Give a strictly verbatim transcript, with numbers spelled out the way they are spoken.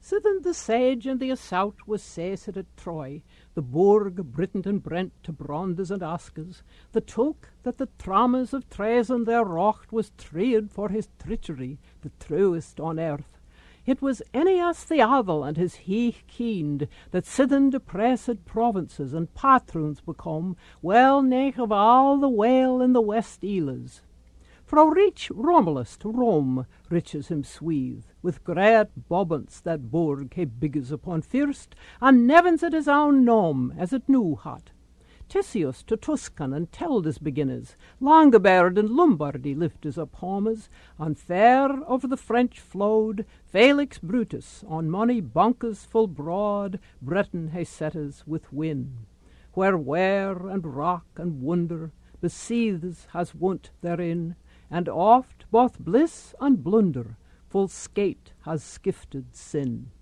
Sithen the sage and the assault was saised at Troy, the Burg, Britain and Brent to Brondes and Askes, the took that the traumas of treason there rocht was treed for his treachery, the truest on earth. It was Aeneas the Adel and his heich kind that sithen depressed provinces and patroons become well nigh of all the whale in the West Isles. Fro reach Romulus to Rome riches him swathe, with great bobbants that burg he bigges upon first, and nevens at his own nome as it new had. Tisius to Tuscan and Teldes beginners, Langeberd and Lombardy lifters up homes, and fair over the French flowed, Felix Brutus on money bonkers full broad, Britain he setters with win, where wear and rock and wonder, beseethes has wont therein, and oft both bliss and blunder full skate has skifted sin.